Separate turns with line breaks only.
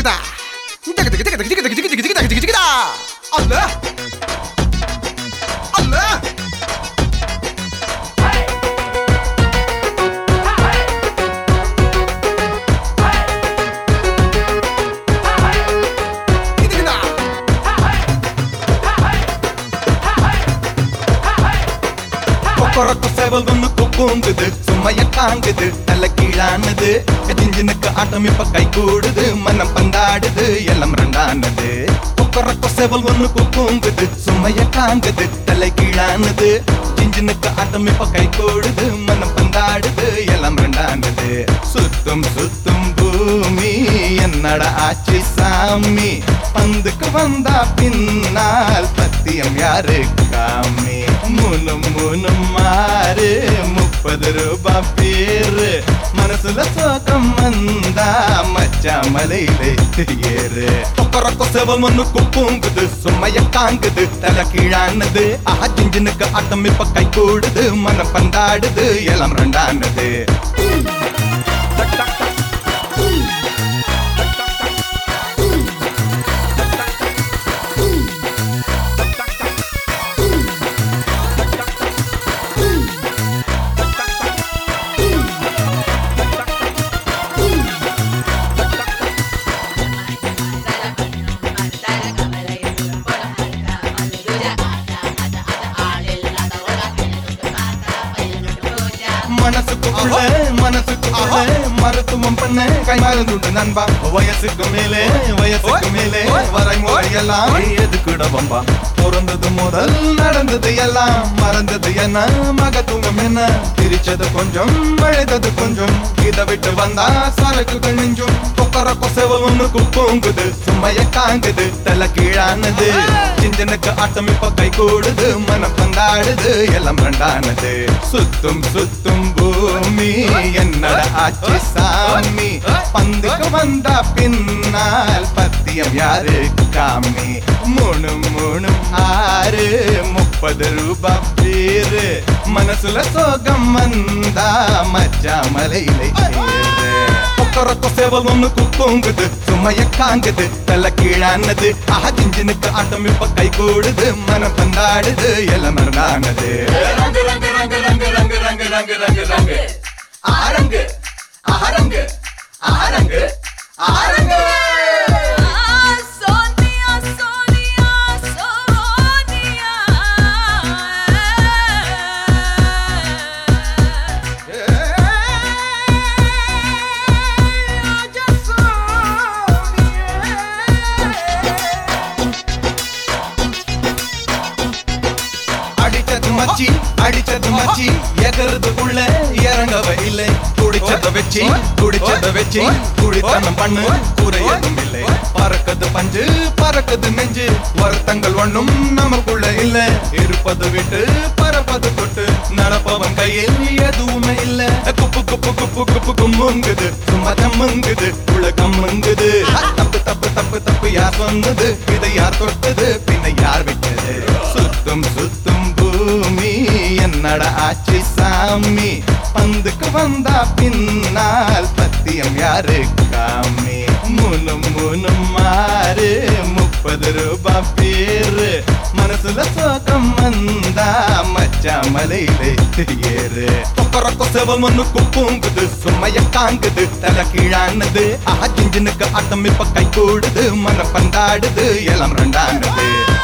Allah Allah கொரக்கு சேவல் ஒண்ணு குக்குங்குது சும்மைய தாங்குது நல்ல கீழானது இன்ஜினுக்கு ஆட்டம் இப்ப கை கூடுது மனம் பந்தாடுது எல்லாம் ரெண்டானது கொரக்கு சேவல் ஒண்ணு குக்குங்குது சும்மைய தாங்குது நல்ல கீழானது இன்ஜினுக்கு ஆட்டம் இப்ப கை கூடுது மனம் பந்தாடுது எல்லாம் ரெண்டானது சுத்தும் சுத்தும் பூமி என்னடா ஆச்சி சாமி பந்துக்கு வந்தா பின்னால் பத்தியம் யாரு காமி மூணும் மூணும் மாறு 30 ரூபாய் பேரு மனசுல சோகம் வந்தா மச்சா மலையிலே ஏறு கொக்கரக்க சேவல் ஒண்ணு குப்புங்குது சும்மைய தாங்குது தலை கீழானது இன்ஜினுக்கு ஆட்டம் இப்ப கை கூடுது மனம் பந்தாடுது எல்லாம் ரெண்டானது மனசுக்குள்ள மருத்துவம் பண்ண கை மறந்துண்டு நண்பா வயசுக்கு மேலே வரைமுறை எல்லாம் எது கூட வம்பா பிறந்தது முதல் நடந்தது எல்லாம் மறந்தது என்ன மகத்துவம் என்ன பிரிச்சது கொஞ்சம் வளைந்தது கொஞ்சம் இதை விட்டு வந்தா சரக்கு நெஞ்சும் கொக்கரக்க சேவல் ஒண்ணு குப்புங்குது சும்மைய தாங்குது தலை கீழானது சிஞ்சனுக்கு ஆட்டம் இப்ப கை கூடுது மனம் பந்தாடுது எல்லாம் ரெண்டானது சுத்தும் சுத்தும் பூமி என்னடா ஆச்சி சாமி பந்துக்கு வந்தா பின்னால் பத்தியம் யாரு காமி மூணு மூணு 6 30 ரூபாய் பேரு மனசுல சோகம் வந்தா மச்சா மலையிலே கொக்கரக்க சேவல் ஒண்ணு குக்குங்குது சும்மைய தாங்குது தலை கீழானது இன்ஜினுக்கு ஆட்டம் இப்ப கை கூடுது மனம் பந்தாடுது எல்லாம் மரணானது ரங்கு ரங்கு ரங்கு ரங்கு ரங்கு ரங்கு ரங்கு ரங்கு ரங்கு ஆரங்கு ஆரங்கு ஆரங்கு ஆரங்கு அடிச்சது மச்சி எகறதுக்குள்ள இறங்கவே இல்லை குடிச்சத வச்சு குடித்தனம் பண்ணு குறையதும் இல்லை பறக்குது பஞ்சு பறக்குது நெஞ்சு வருத்தங்கள் ஒண்ணும் நமக்குள்ள இல்ல இருப்பது விட்டு பறப்பது தொட்டு நடப்பவன் கையில் எதுவுமே இல்ல குப்பு குப்பு குப்பு குப்பு கும்முங்குது சும்மா தம்முங்குது உலகம் முங்குது தப்பு தப்பு தப்பு தப்பு யார் சொன்னது இதை யார் தொட்டது பின்ன யார் விட்டது சுத்தும் சுத்தும் பூமி என்னடா ஆச்சி சாமி பந்துக்கு வந்தா பின்னால் பத்தியம் யாரு காமி மூணு மூணு 30 ரூபாய் பேரு மனசுல சோகம் வந்தா மச்சா மலையிலே ஏறு கொக்கரக்க சேவல் ஒண்ணு குப்புங்குது சும்மைய தாங்குது தலை கீழானது இன்ஜினுக்கு ஆட்டம் இப்ப கை கூடுது மனம் பந்தாடுது எல்லாம் ரெண்டானது